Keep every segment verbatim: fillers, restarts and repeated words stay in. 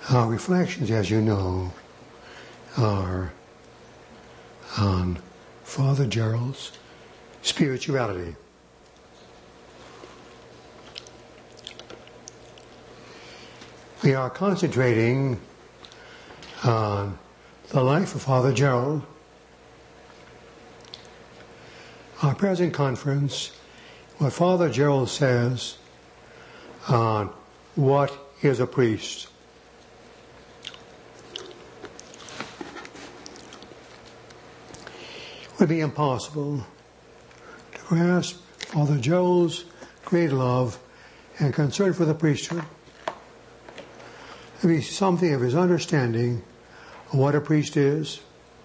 Our reflections, as you know, are on Father Gerald's spirituality. We are concentrating on the life of Father Gerald. Our present conference, what Father Gerald says on what is a priest. It would be impossible to grasp Father Gerald's great love and concern for the priesthood. It would be something of his understanding of what a priest is.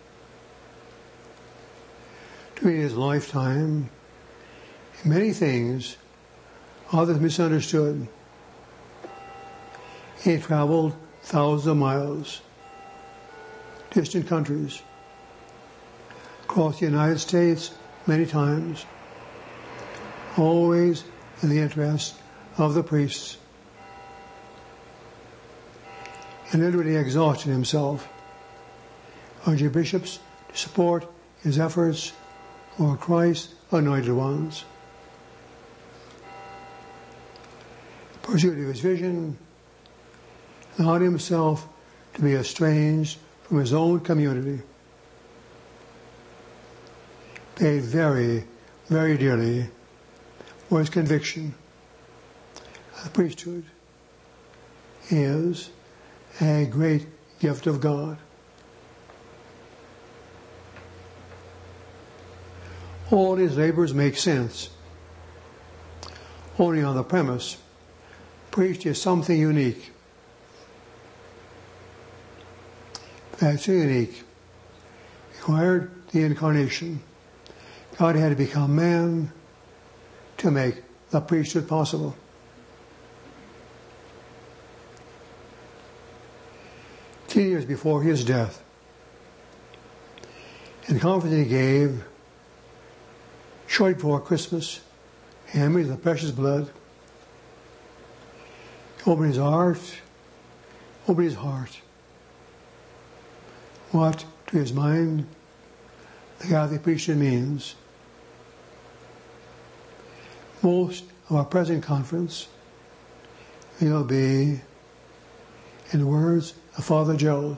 During his lifetime, many things others misunderstood. He traveled thousands of miles, distant countries, across the United States many times, always in the interest of the priests. And literally exhausted himself, urging bishops to support his efforts for Christ's anointed ones. In pursuit of his vision, allowed himself to be estranged from his own community. Paid very, very dearly for his conviction that the priesthood is a great gift of God. All his labors make sense only on the premise priest is something unique. That's unique. Required the incarnation. God had to become man to make the priesthood possible. Ten years before his death, in the conference he gave, shortly before Christmas, handmade the precious blood, opened his heart, opened his heart. What, to his mind, the Catholic priesthood means. Most of our present conference will be in the words of Father Gerald.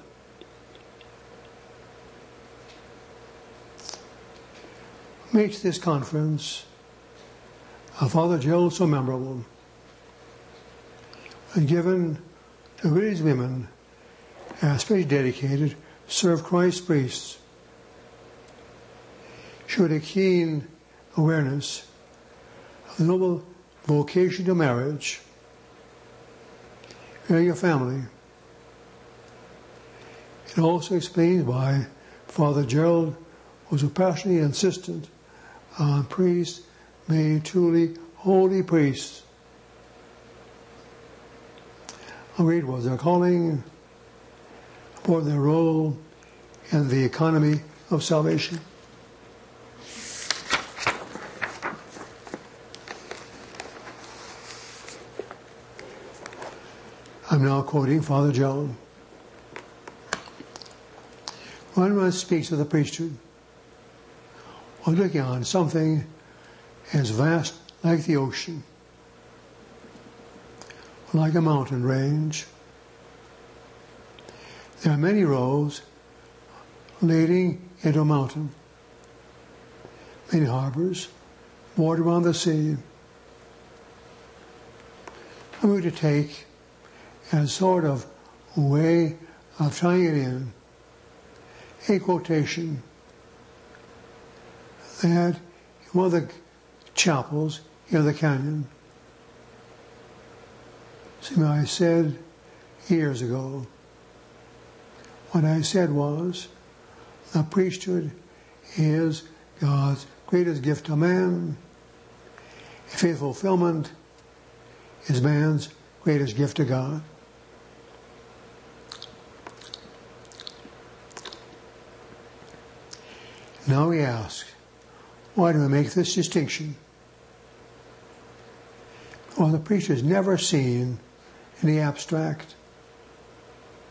Makes this conference of Father Gerald so memorable and given to these women especially dedicated to serve Christ's priests, showed a keen awareness of the noble vocation to marriage and your family. It also explains why Father Gerald was so passionately insistent on priests being truly holy priests. How great was their calling, for their role in the economy of salvation. I'm now quoting Father Gerald. When one speaks of the priesthood, one looking on something as vast like the ocean, like a mountain range. There are many roads leading into a mountain, many harbors moored around the sea. I'm going to take as sort of way of tying it in a quotation that in one of the chapels in the canyon, something I said years ago. What I said was, the priesthood is God's greatest gift to man. Faith fulfillment is man's greatest gift to God. Now we ask, why do we make this distinction? Well, the priesthood is never seen in the abstract.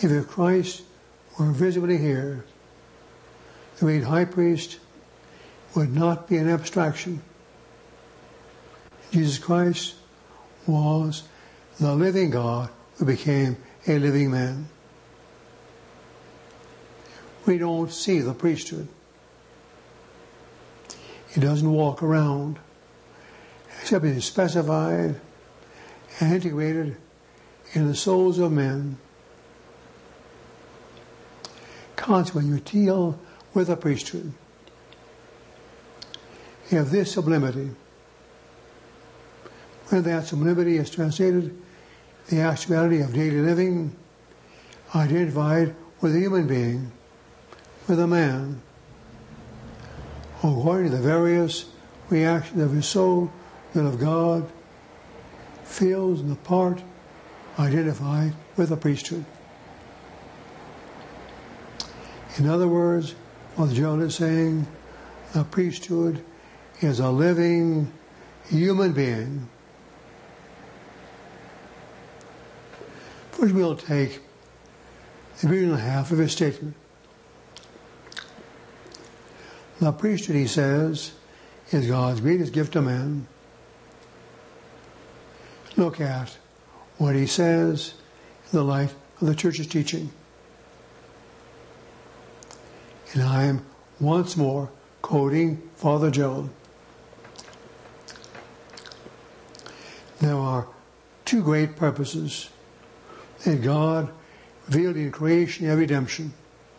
If Christ were visibly here, the great high priest would not be an abstraction. Jesus Christ was the living God who became a living man. We don't see the priesthood. He doesn't walk around, except it is specified and integrated in the souls of men. Consequently, you deal with the priesthood. You have this sublimity. When that sublimity is translated, the actuality of daily living, identified with a human being, with a man, according to the various reactions of his soul, will of God, feels in the part identified with the priesthood. In other words, what John is saying, the priesthood is a living human being. First, we'll take the original half of his statement. The priesthood, he says, is God's greatest gift to man. Look at what he says in the light of the church's teaching. And I am once more quoting Father Joel. There are two great purposes that God revealed in creation and redemption.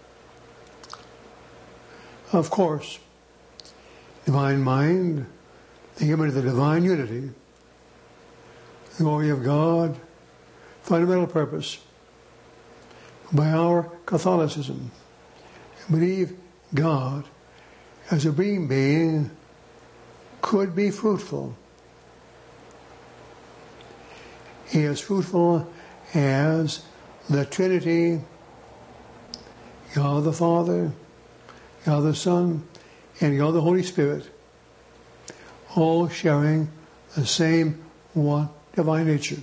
Of course, divine mind, the image of the divine unity, the glory of God, fundamental purpose. By our Catholicism, we believe God, as a being being, could be fruitful. He is fruitful as the Trinity, God the Father, God the Son, and God the Holy Spirit, all sharing the same one divine nature.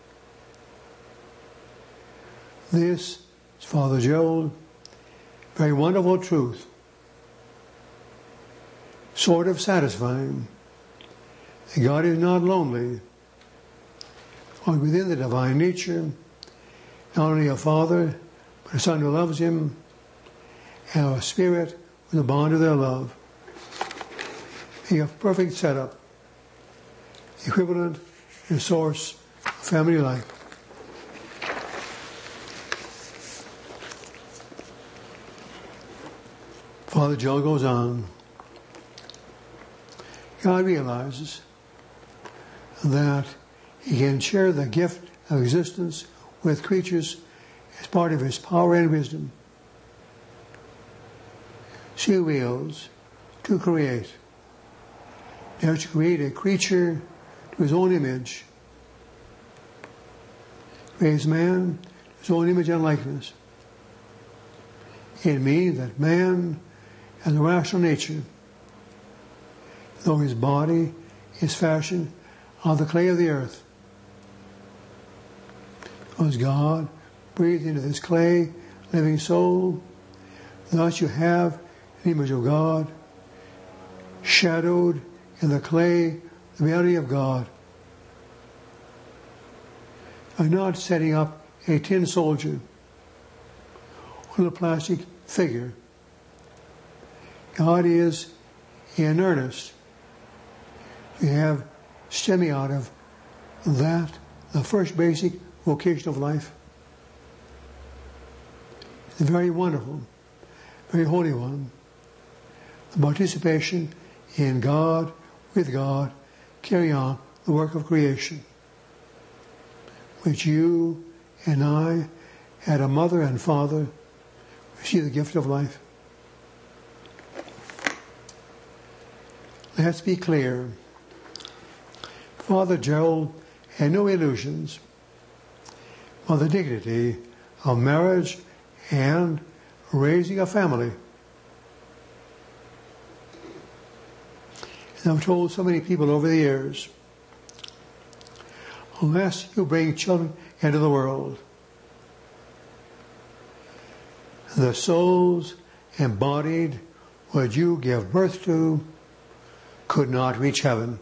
This is Father Joel, very wonderful truth, sort of satisfying. God is not lonely, or within the divine nature, not only a Father, but a Son who loves him, and a Spirit with the bond of their love. A perfect setup, equivalent and source of family life. Father Joel goes on. God realizes that he can share the gift of existence with creatures as part of his power and wisdom. She wills to create. He has to create a creature to his own image. Creates man to his own image and likeness. It means that man has a rational nature, though his body is fashioned out of the clay of the earth. Because God breathed into this clay, living soul, thus you have an image of God, shadowed in the clay, the reality of God. I'm not setting up a tin soldier or a plastic figure. God is in earnest. You have stemming out of that the first basic vocation of life. The very wonderful, very holy one. The participation in God, with God, carry on the work of creation, which you and I had a mother and father receive the gift of life. Let's be clear. Father Joel had no illusions of the dignity of marriage and raising a family. And I've told so many people over the years, unless you bring children into the world, the souls embodied what you give birth to could not reach heaven.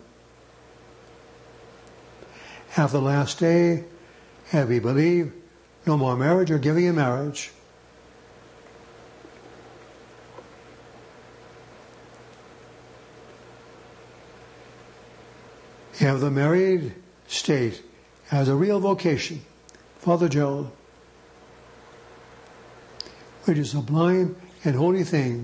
After the last day, have we believe no more marriage or giving in marriage. You have the married state as a real vocation, Father Joel, which is a sublime and holy thing.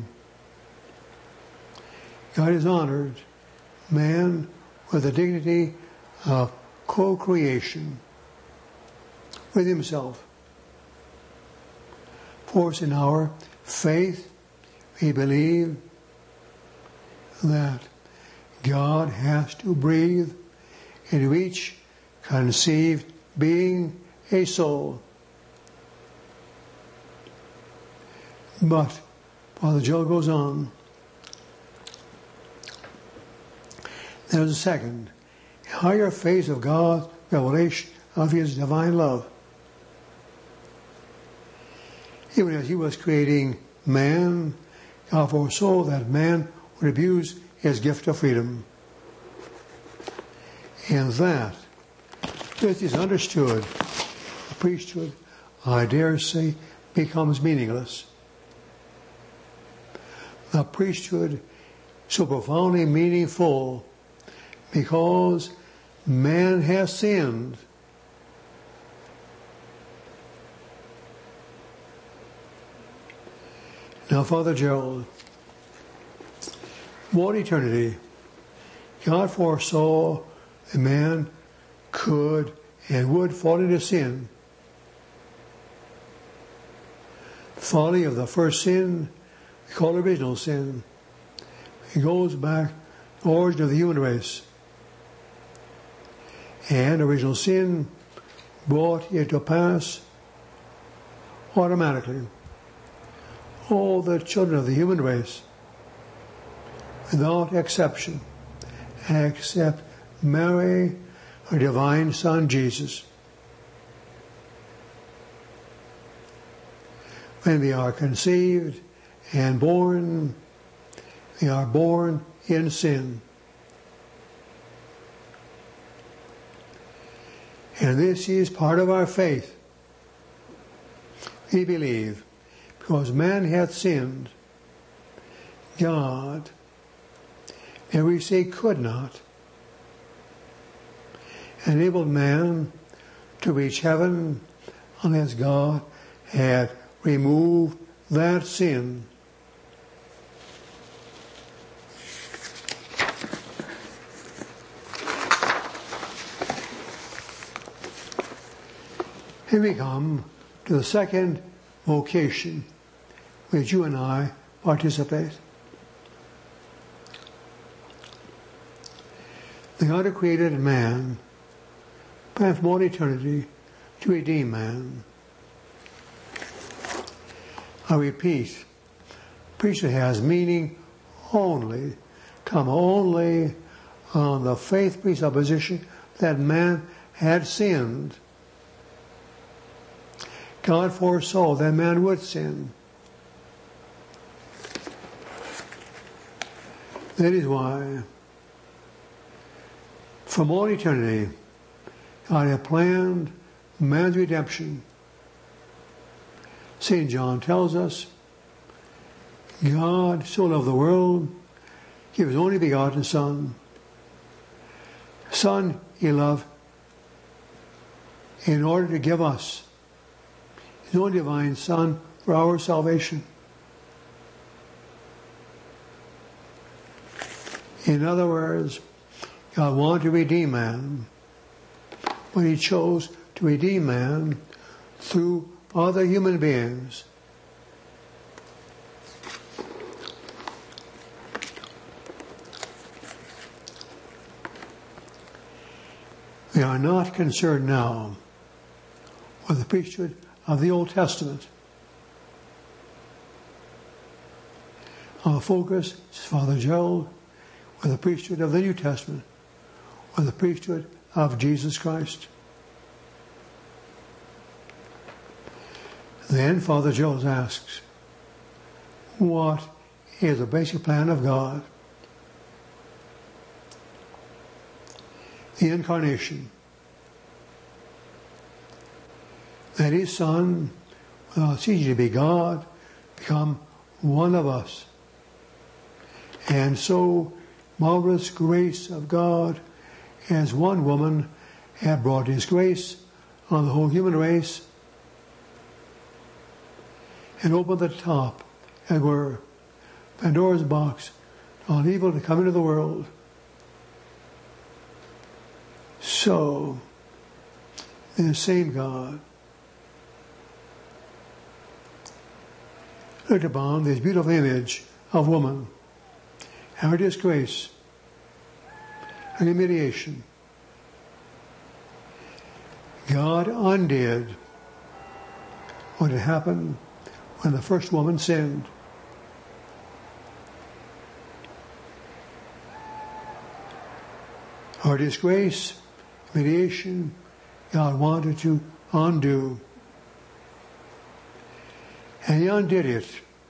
God has honored man with the dignity of co-creation with himself. For us in our faith, we believe that God has to breathe into each conceived being a soul. But Father Joel goes on. There's a second, higher phase of God's revelation of His divine love. Even as He was creating man, God foresaw that man would abuse His gift of freedom. And that, this is understood, the priesthood, I dare say, becomes meaningless. The priesthood so profoundly meaningful because man has sinned. Now, Father Joel, what eternity God foresaw a man could and would fall into sin. Folly of the first sin, we call original sin. It goes back to the origin of the human race. And original sin brought it to pass automatically. All the children of the human race, without exception, except Mary, her divine Son Jesus. When we are conceived and born, we are born in sin. And this is part of our faith. We believe, because man hath sinned, God, and we say could not, enabled man to reach heaven unless God had removed that sin. Here we come to the second vocation which you and I participate. The God who created man, perhaps more eternity, to redeem man. I repeat, priesthood has meaning only, come only on the faith presupposition that man had sinned. God foresaw that man would sin. That is why, from all eternity, God had planned man's redemption. Saint John tells us, God so loved the world, He gave His only begotten Son. Son He loved in order to give us His own divine Son for our salvation. In other words, God wanted to redeem man, but He chose to redeem man through other human beings. We are not concerned now with the priesthood of the Old Testament. Our focus is Father Joel with the priesthood of the New Testament, with the priesthood of Jesus Christ. Then Father Joel asks, what is the basic plan of God. The incarnation. That His Son, without ceasing to be God, become one of us. And so, marvelous grace of God, as one woman had brought His grace on the whole human race, and opened the top, as it were, Pandora's box, to all evil to come into the world. So, the same God looked upon this beautiful image of woman, her disgrace, her humiliation. God undid what had happened when the first woman sinned. Her disgrace, humiliation, God wanted to undo. And He undid it.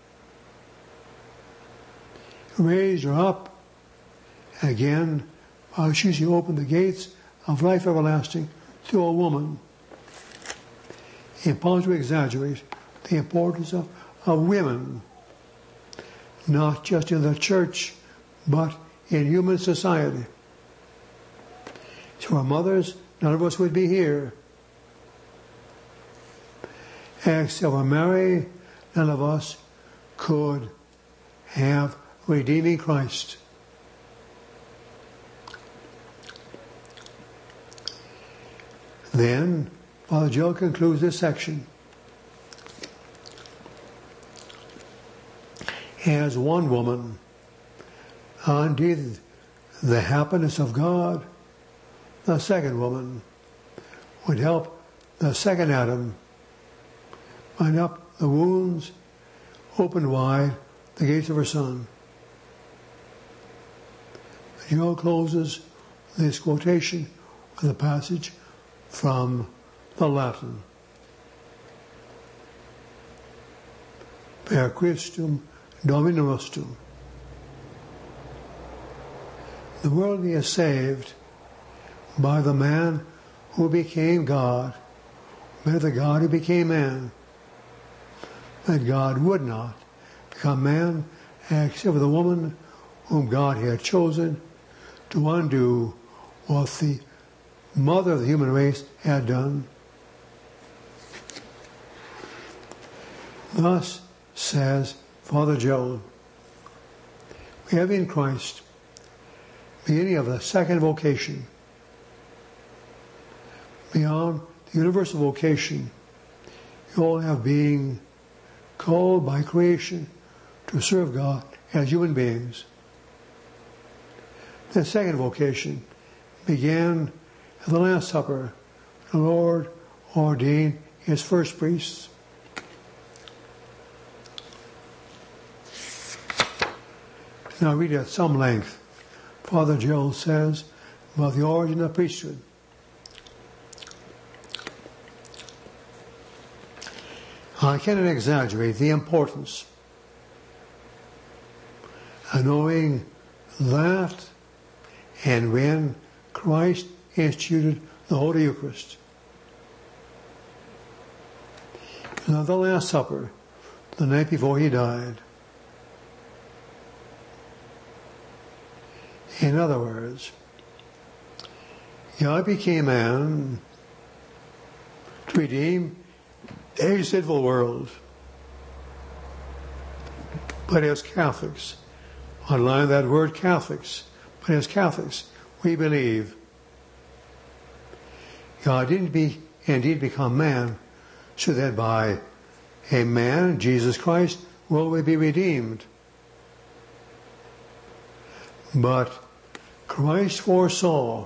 Raised her up. And again, while she opened the gates of life everlasting to a woman. Impossible to exaggerate the importance of, of women, not just in the church, but in human society. So our mothers, none of us would be here. Except for Mary, none of us could have redeeming Christ. Then, Father Joe concludes this section. As one woman, undid the happiness of God, the second woman would help the second Adam bind up the wounds, open wide the gates of her Son. Joe closes this quotation with a passage from the Latin. Per Christum Dominum nostrum. The world is saved by the man who became God, by the God who became man. That God would not become man except for the woman whom God had chosen to undo what the mother of the human race had done. Thus says Father Joe, we have in Christ beginning of the second vocation. Beyond the universal vocation, you all have being called by creation to serve God as human beings. The second vocation began at the Last Supper. The Lord ordained His first priests. Now read at some length. Father Joel says about the origin of priesthood. I cannot exaggerate the importance of knowing that and when Christ instituted the Holy Eucharist. Now the Last Supper, the night before He died. In other words, God became man to redeem a sinful world. But as Catholics, underline that word Catholics, but as Catholics, we believe God didn't be, indeed become man, so that by a man, Jesus Christ, will we be redeemed. But Christ foresaw,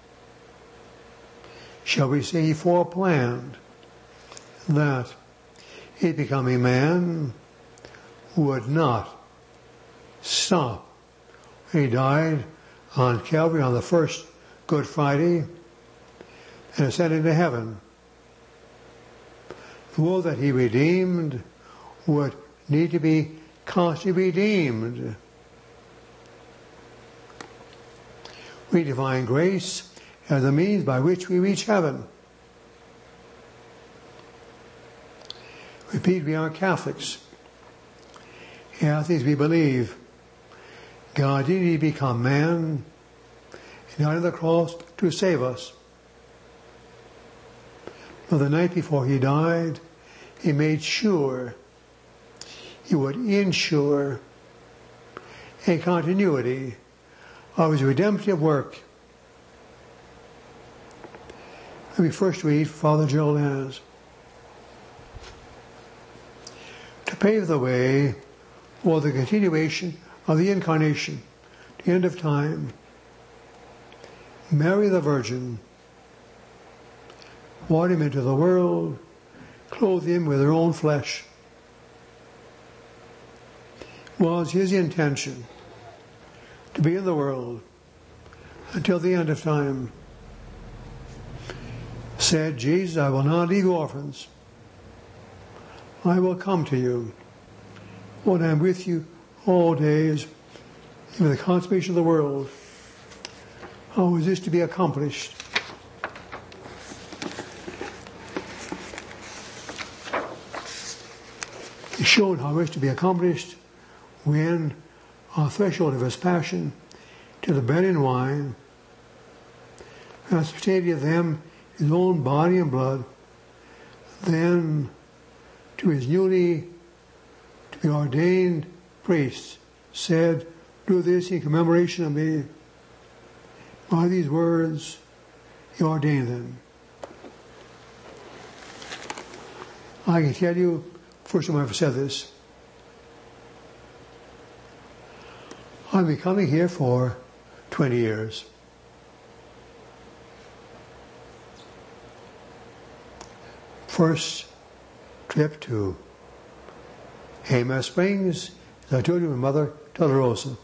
shall we say He foreplanned, that He becoming man would not stop. He died on Calvary on the first Good Friday and ascended to heaven. The world that He redeemed would need to be constantly redeemed. We define grace as the means by which we reach heaven. Repeat, we are Catholics. Catholics, we believe God did indeed become man and died on the cross to save us. But the night before he died, he made sure he would ensure a continuity of his redemptive work. Let me first read Father Gerald Has. To pave the way for the continuation of the Incarnation, the end of time, Mary the Virgin brought him into the world, clothed him with her own flesh. It was his intention to be in the world until the end of time. Said Jesus, I will not leave you orphans. I will come to you when I am with you all days, even the consummation of the world. How is this to be accomplished? He showed how it is to be accomplished when, on the threshold of his passion, to the bread and wine, hospitality of them, his own body and blood, then to his newly to be ordained priests, said, do this in commemoration of me. By these words, he ordained them. I can tell you, first time I ever said this, I've been coming here for twenty years. First trip to Jemez Springs, as I told you, my mother, Dolorosa.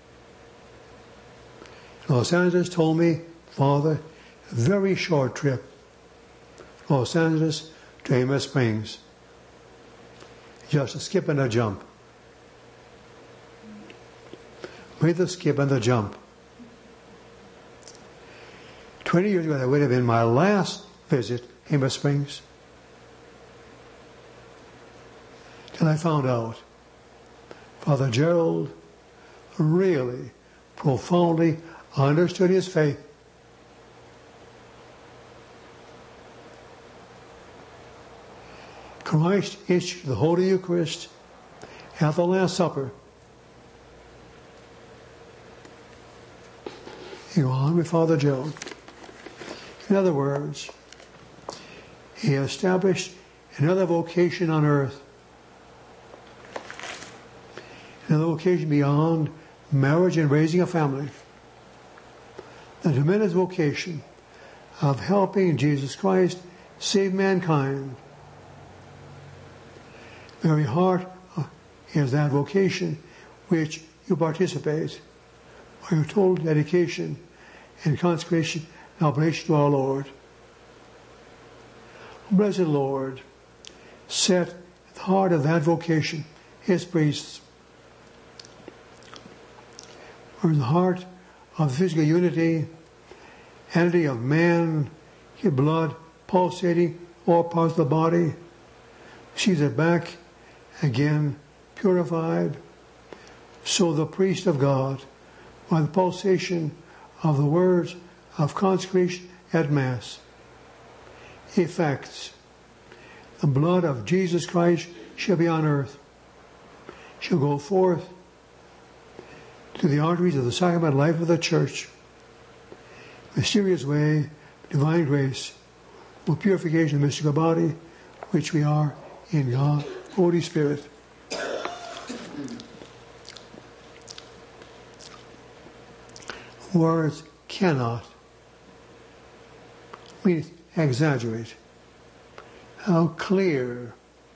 Los Angeles told me, Father, a very short trip. Los Angeles to Jemez Springs. Just a skip and a jump. With the skip and the jump. Twenty years ago, that would have been my last visit to Jemez Springs. Till I found out Father Gerald really profoundly understood his faith. Christ instituted the Holy Eucharist at the Last Supper. You go on with Father Gerald. In other words, he established another vocation on earth. Another vocation beyond marriage and raising a family. The tremendous vocation of helping Jesus Christ save mankind. The very heart is that vocation which you participate by your total dedication and consecration and oblation to our Lord. Blessed Lord, set at the heart of that vocation his priests. For in the heart of physical unity, entity of man, his blood pulsating all parts of the body, sees it back again purified. So the priest of God, by the pulsation of the words of consecration at Mass, effects the blood of Jesus Christ shall be on earth, shall go forth to the arteries of the sacrament life of the Church, mysterious way, divine grace, for purification of the mystical body, which we are in God, Holy Spirit. Words cannot, we exaggerate how clear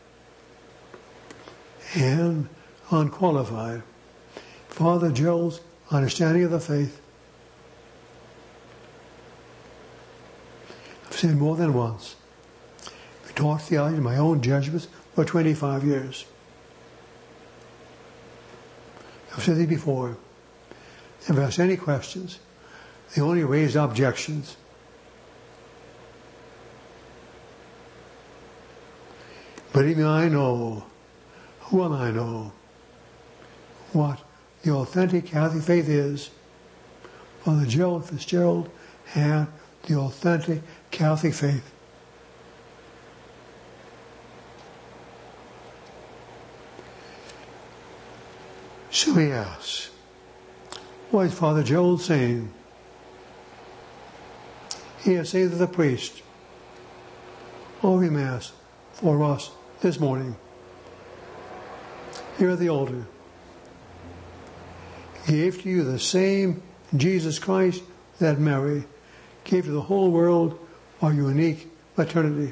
and unqualified Father Gerald's understanding of the faith. I've said more than once, I taught theology in my own Jesuits for twenty-five years. I've said this before. If I ask any questions, they only raised objections. But even I know, well I know, what the authentic Catholic faith is. Father Gerald Fitzgerald had the authentic Catholic faith. So he asks, what is Father Gerald saying? He is saying to the priest, Holy Mass for us this morning, here at the altar, gave to you the same Jesus Christ that Mary gave to the whole world by unique maternity.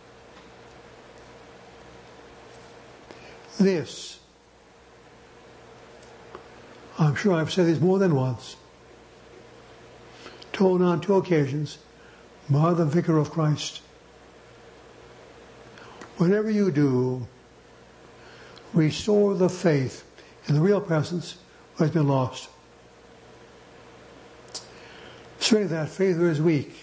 This, I'm sure I've said this more than once, told on two occasions by the Vicar of Christ. Whatever you do, restore the faith in the real presence who has been lost. Certainly that faith is weak.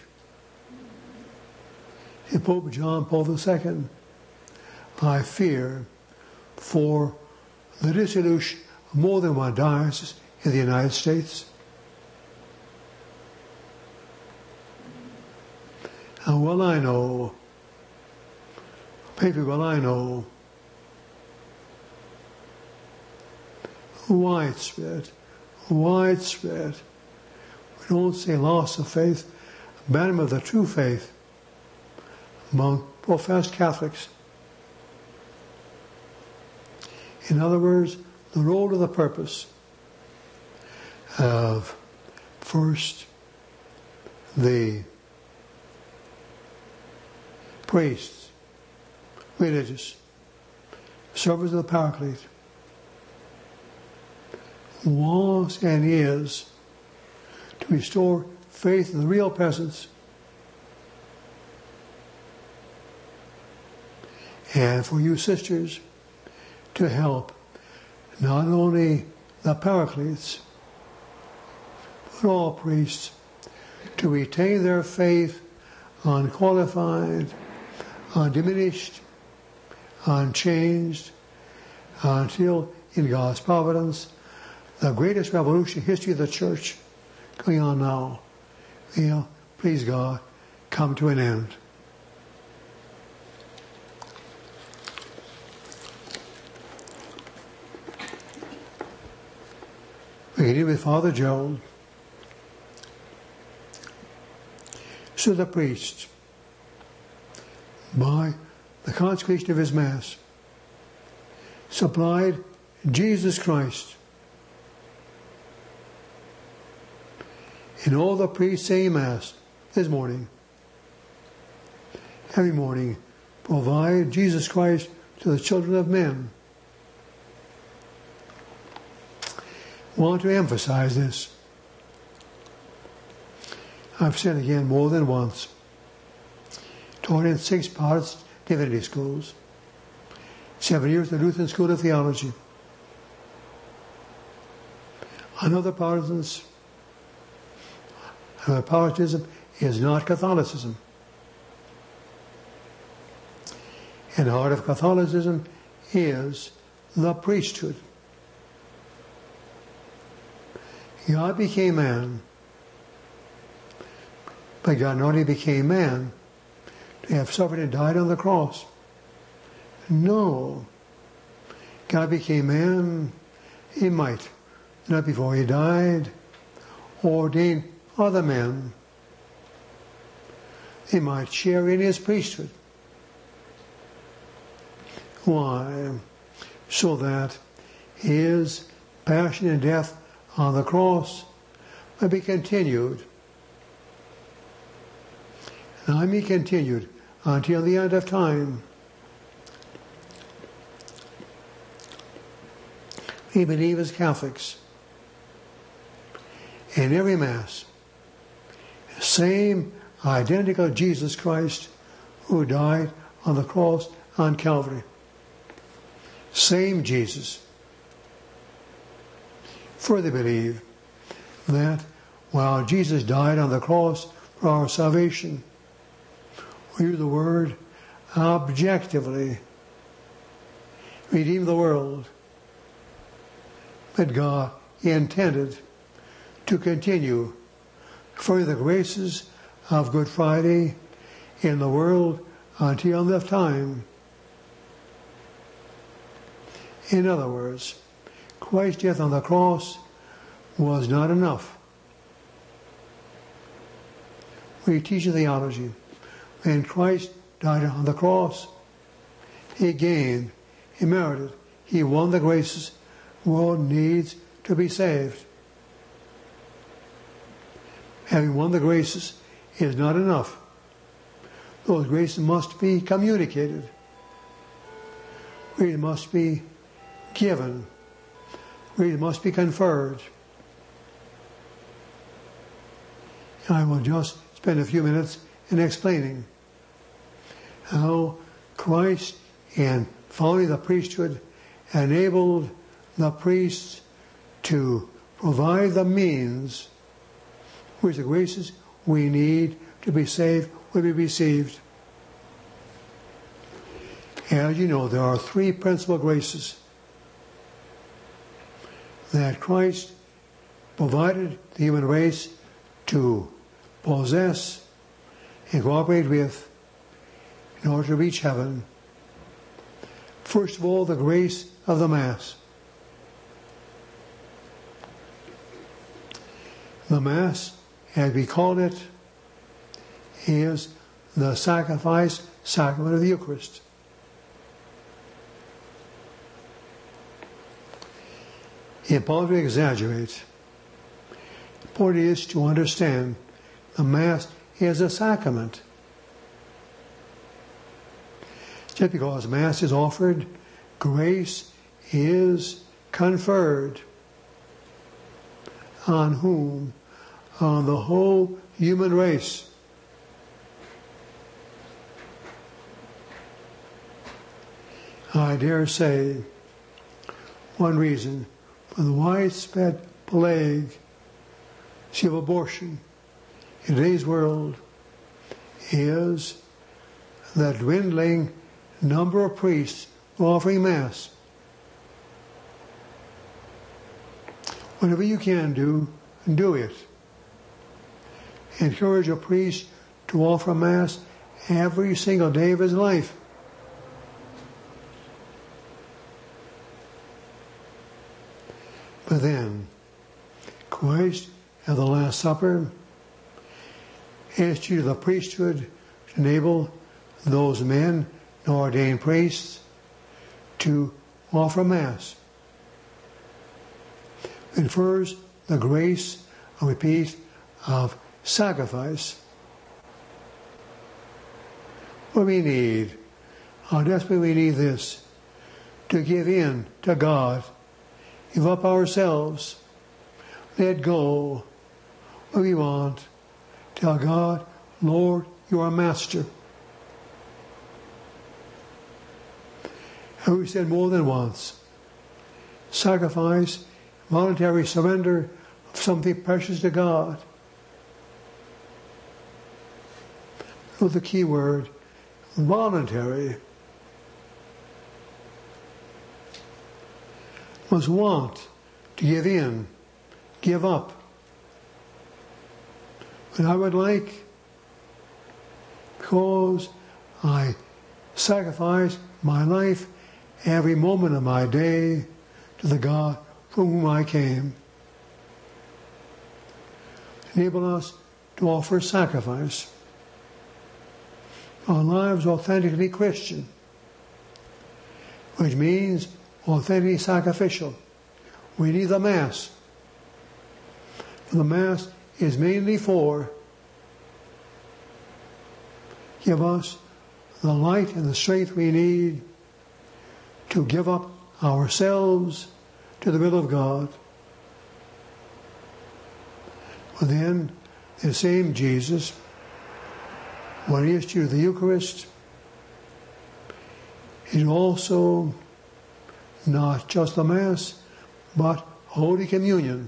In Pope John Paul the Second, I fear for the dissolution of more than one diocese in the United States. And well I know, maybe well I know, widespread, widespread, we don't say loss of faith, abandonment of the true faith among professed Catholics. In other words, the role of the purpose of first the priests, religious, servants of the Paraclete, was and is to restore faith in the real presence and for you sisters to help not only the Paracletes but all priests to retain their faith unqualified, undiminished, unchanged until in God's providence the greatest revolution in the history of the Church going on now will, please God, come to an end. Beginning with Father Gerald, so the priest, by the consecration of his Mass, supplied Jesus Christ. And all the priests saying Mass this morning, every morning, provide Jesus Christ to the children of men. I want to emphasize this. I've said again more than once. Taught in six Protestant divinity schools, seven years at the Lutheran School of Theology. Another Protestants, another Protestantism is not Catholicism. And the heart of Catholicism is the priesthood. God became man, but God not only became man to have suffered and died on the cross. No. God became man, he might, not before he died, ordain other men. He might share in his priesthood. Why? So that his passion and death on the cross might be continued. And I may be continued until the end of time. We believe as Catholics in every Mass, same identical Jesus Christ who died on the cross on Calvary. Same Jesus. further believe that while Jesus died on the cross for our salvation, we use the word objectively, redeem the world, that God intended to continue for the graces of Good Friday in the world until the time. In other words, Christ's death on the cross was not enough. We teach in theology, when Christ died on the cross, He gained, He merited, He won the graces the world needs to be saved. Having won the graces is not enough. Those graces must be communicated. Graces must be given. Graces must be conferred. I will just spend a few minutes in explaining how Christ, in founding the priesthood, enabled the priests to provide the means which the graces we need to be saved will be received. As you know, there are three principal graces that Christ provided the human race to possess and cooperate with in order to reach heaven. First of all, the grace of the Mass. The Mass, as we call it, is the sacrifice sacrament of the Eucharist. Impossible to exaggerate. Important is to understand the Mass is a sacrament. Just because Mass is offered, grace is conferred. On whom? On the whole human race. I dare say one reason for the widespread plague of abortion in today's world is the dwindling number of priests offering Mass. Whatever you can do, do it. Encourage a priest to offer Mass every single day of his life. But then, Christ at the Last Supper instituted the priesthood to enable those men, the ordained priests, to offer Mass. It confers the grace, I repeat, of sacrifice. What we need, how desperately we need this, to give in to God, give up ourselves, let go what we want, tell God, Lord, you are Master. And we said more than once, sacrifice, voluntary surrender of something precious to God. Note the key word, voluntary. Must want to give in, give up. But I would like, because I sacrifice my life every moment of my day to the God from whom I came. Enable us to offer sacrifice. Our lives authentically Christian, which means authentically sacrificial. We need the Mass. The Mass is mainly for give us the light and the strength we need to give up ourselves to the will of God. But then, the same Jesus, when he instituted the Eucharist, is also not just the Mass, but Holy Communion.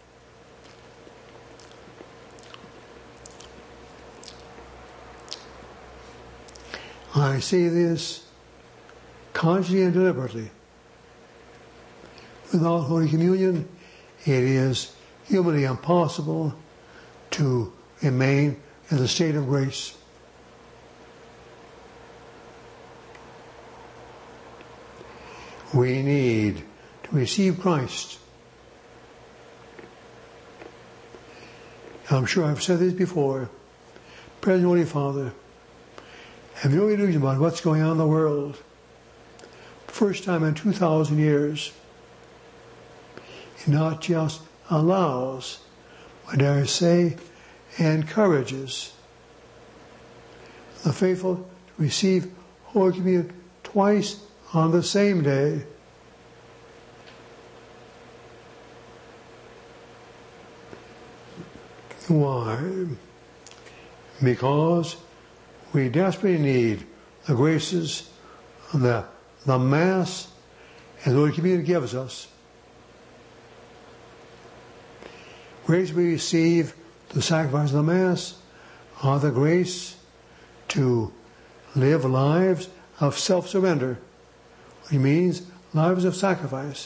I say this consciously and deliberately. Without Holy Communion, it is humanly impossible to remain in the state of grace. We need to receive Christ. I'm sure I've said this before. Present Holy Father, have no illusion about what's going on in the world. First time in two thousand years, He not just allows, but I dare say, encourages the faithful to receive Holy Communion twice on the same day. Why? Because we desperately need the graces that the Mass and the Holy Communion gives us. Grace we receive the sacrifice of the Mass are the grace to live lives of self-surrender, which means lives of sacrifice.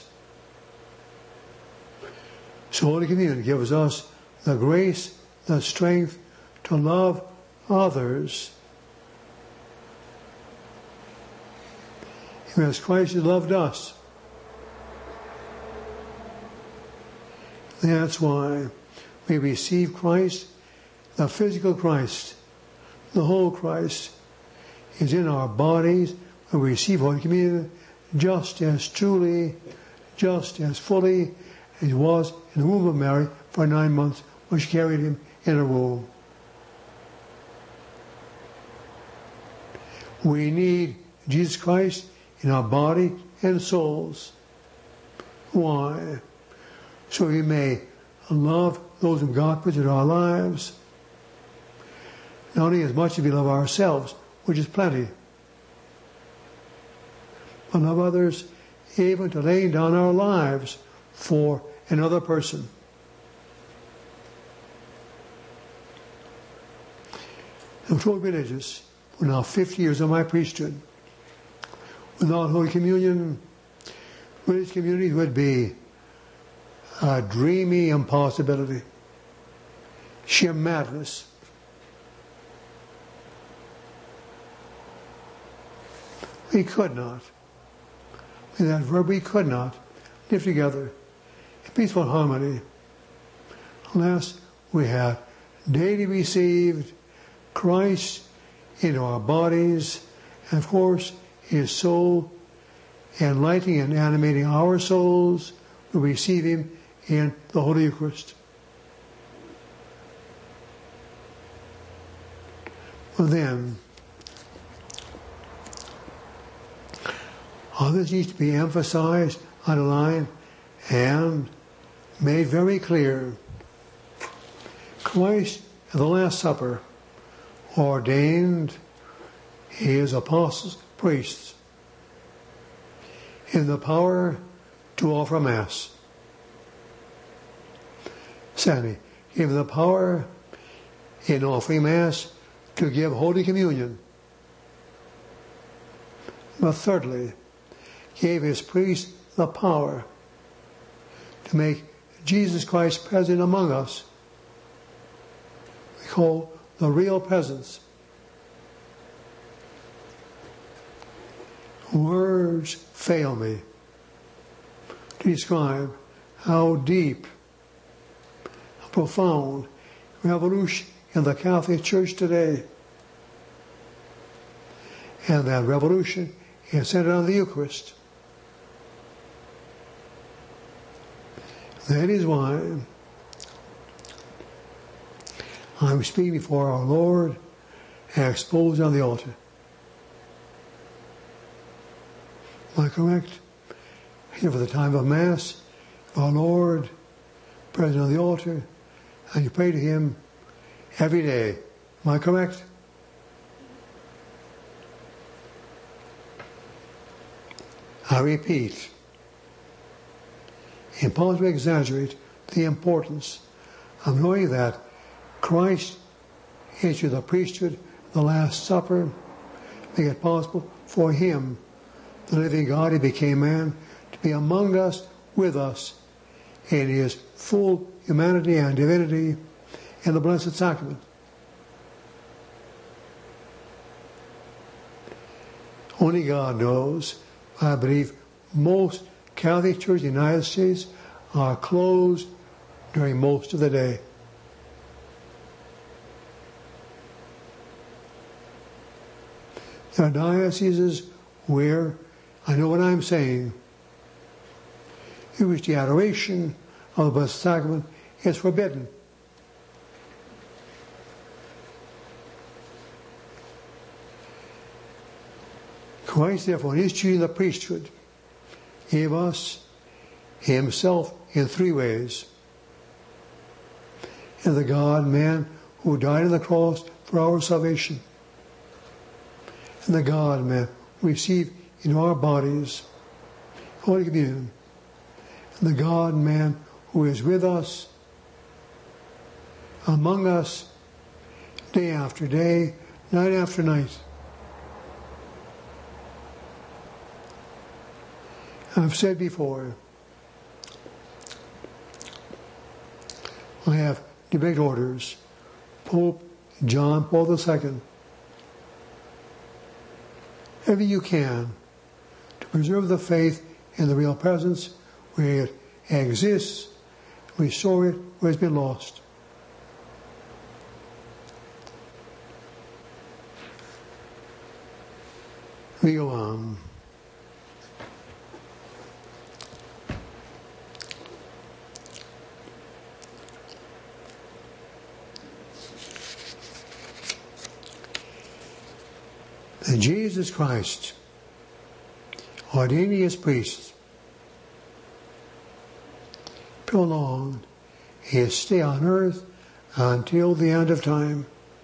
So Holy Communion gives us the grace, the strength to love others. As Christ has loved us. That's why we receive Christ, the physical Christ, the whole Christ is in our bodies when we receive Holy Communion just as truly, just as fully as He was in the womb of Mary for nine months when she carried Him in her womb. We need Jesus Christ in our body and souls. Why? So we may love those whom God puts into our lives, not only as much as we love ourselves, which is plenty, but love others even to laying down our lives for another person. I'm so religious for now fifty years of my priesthood. Without Holy Communion, religious communities would be a dreamy impossibility, sheer madness. We could not, in that verb, we could not live together in peaceful harmony unless we have daily received Christ into our bodies, and of course, His soul enlightening and animating our souls to receive Him in the Holy Eucharist. Well then, all this needs to be emphasized, underlined, and made very clear. Christ at the Last Supper ordained His apostles, priests, in the power to offer Mass. Secondly, gave the power in offering Mass to give Holy Communion. But thirdly, gave His priests the power to make Jesus Christ present among us. We call the real presence. Words fail me to describe how deep, how profound revolution in the Catholic Church today. And that revolution is centered on the Eucharist. That is why I'm speaking before our Lord and exposed on the altar. Am I correct? Here for the time of Mass, our Lord present on the altar, and you pray to Him every day. Am I correct? I repeat, impossible to exaggerate the importance of knowing that Christ issued the priesthood, the Last Supper, make it possible for Him, the living God, He became man, to be among us, with us, in His full humanity and divinity in the Blessed Sacrament. Only God knows. I believe most Catholic churches in the United States are closed during most of the day. There are dioceses where, I know what I'm saying, in which the adoration of the Blessed Sacrament is forbidden. Christ, therefore, in instituting the priesthood, gave us Himself in three ways. And the God-man who died on the cross for our salvation. And the God-man who received into our bodies Holy Communion. And the God-man who is with us, among us, day after day, night after night. I've said before, I have debate orders, Pope John Paul the Second. Whatever you can to preserve the faith in the real presence where it exists, restore it where it's been lost. We go on. And Jesus Christ, ordaining His priests, prolonged His stay on earth until the end of time.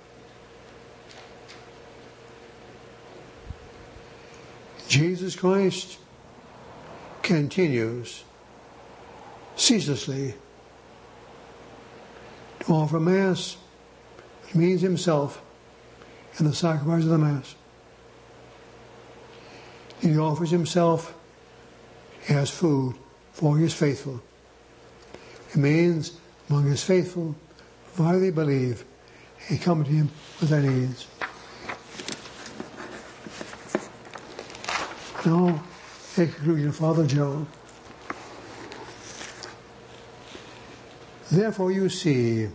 Jesus Christ continues ceaselessly to offer Mass, which means Himself, in the sacrifice of the Mass. He offers Himself as food for His faithful. It means among His faithful, provided they believe, He come to Him with their needs. Now, a conclusion of Father Joe. Therefore you see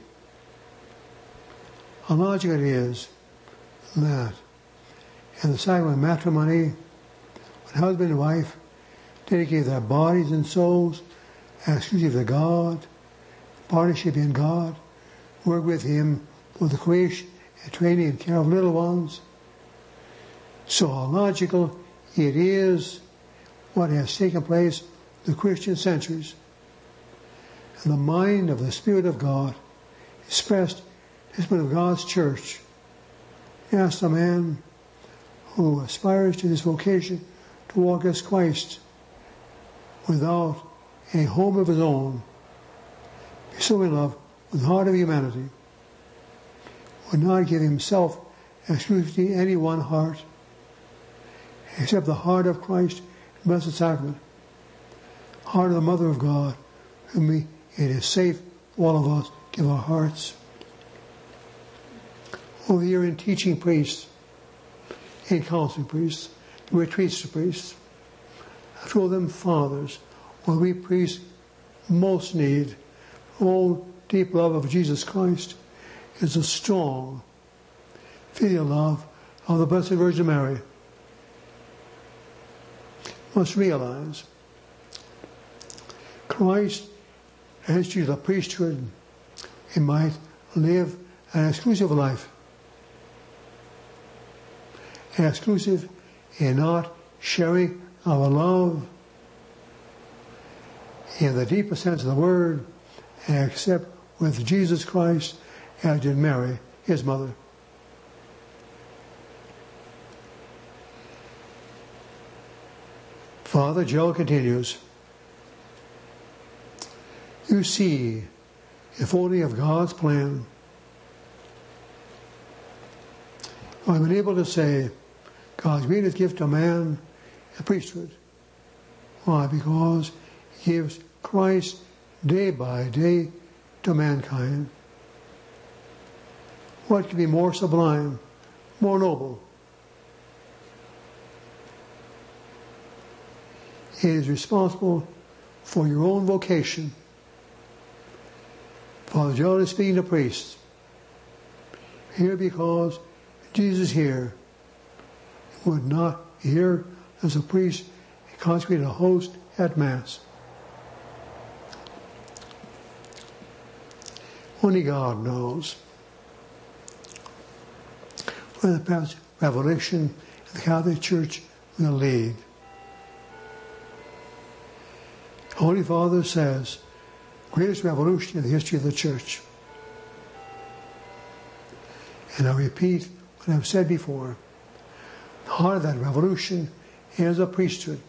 how logical it is that in the sacrament of matrimony, when husband and wife dedicate their bodies and souls exclusively to God, partnership in God, work with Him for the creation and training and care of little ones. So how logical it is what has taken place in the Christian centuries. And the mind of the Spirit of God expressed in the Spirit of God's church. Ask a man who aspires to this vocation to walk as Christ without a home of his own, be so in love with the heart of humanity, would not give himself exclusively any one heart, except the heart of Christ in the Blessed Sacrament, heart of the Mother of God, whom we, it is safe for all of us give our hearts. Over here in teaching priests, in counseling priests, retreats to priests, I told them fathers, what we priests most need, all deep love of Jesus Christ, is a strong filial love of the Blessed Virgin Mary. Must realize Christ has to the priesthood. He might live an exclusive life, exclusive in not sharing our love in the deepest sense of the word, except with Jesus Christ, as did Mary, His mother. Father Joe continues. you see the unfolding of God's plan. I've been able to say God's greatest gift to man is priesthood. Why? Because He gives Christ day by day to mankind. What could be more sublime, more noble? He is responsible for your own vocation. Father John is speaking to priests. Here because Jesus here would not hear as a priest consecrate a host at Mass. Only God knows where the past revolution in the Catholic Church will lead. Holy Father says, greatest revolution in the history of the Church. And I repeat what I've said before. The heart of that revolution is a priesthood.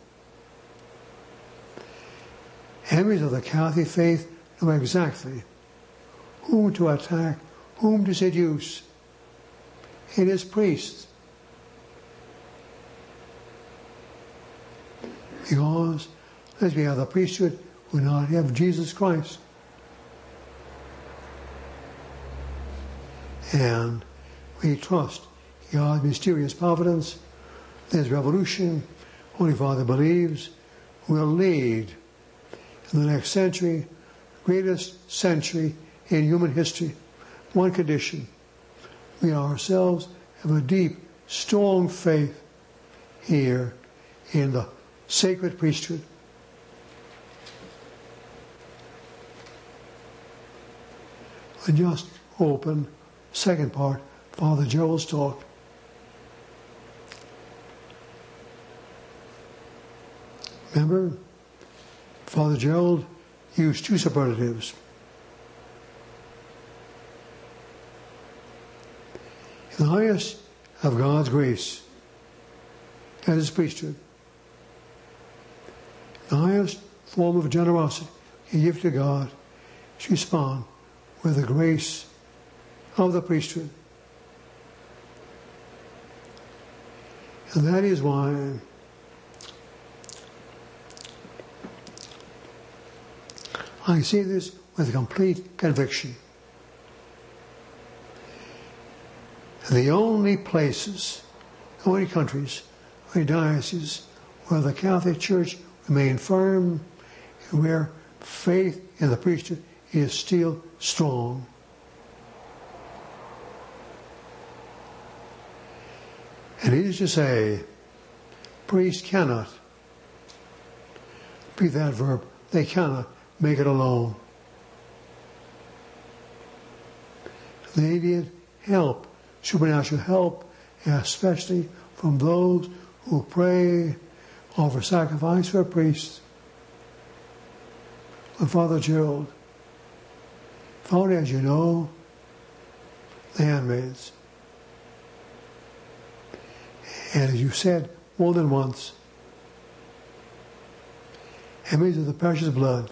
Enemies of the Catholic faith know exactly whom to attack, whom to seduce. It is priests. Because, as we have the priesthood, we not have Jesus Christ. And we trust God's mysterious providence. This revolution, Holy Father believes, will lead in the next century, greatest century in human history. One condition: we ourselves have a deep, strong faith here in the sacred priesthood. And just open second part, Father Gerald's talk. Remember, Father Gerald used two superlatives. In the highest of God's grace as His priesthood, the highest form of generosity you give to God is respond with the grace of the priesthood. And that is why I say this with complete conviction. The only places, the only countries, only dioceses where the Catholic Church remains firm and where faith in the priesthood is still strong. And it is to say, priests cannot, be that verb, they cannot make it alone. They need help, supernatural help, especially from those who pray, offer sacrifice for priests. But Father Gerald, found, as you know, the handmaids. And as you said more than once, handmaids of the precious blood,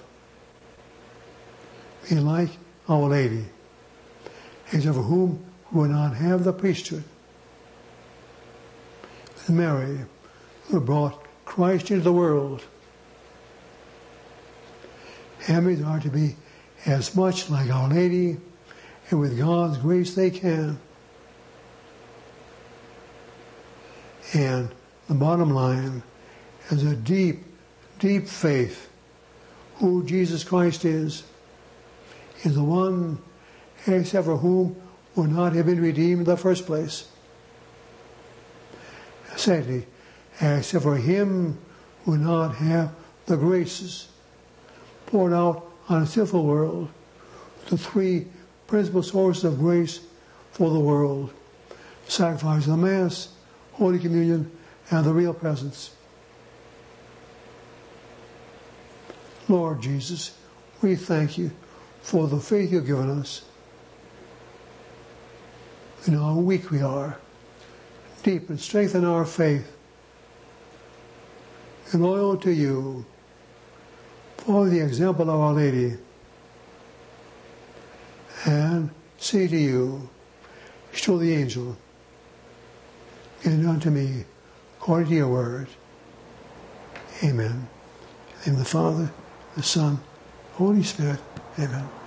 being like Our Lady, as over whom we will not have the priesthood. And Mary, who brought Christ into the world. Handmaids are to be as much like Our Lady, and with God's grace they can. And the bottom line is a deep, deep faith who Jesus Christ is, is the one except for whom would not have been redeemed in the first place. Secondly, except for Him would not have the graces poured out on a sinful world, the three principal sources of grace for the world: sacrifice of the Mass, Holy Communion, and the real presence. Lord Jesus, we thank You for the faith You've given us. We know how weak we are. Deepen, strengthen our faith. And loyal to You, follow the example of Our Lady, and say to you, show the angel, and unto me, according to your word. Amen. In the name of the Father, the Son, Holy Spirit. Amen.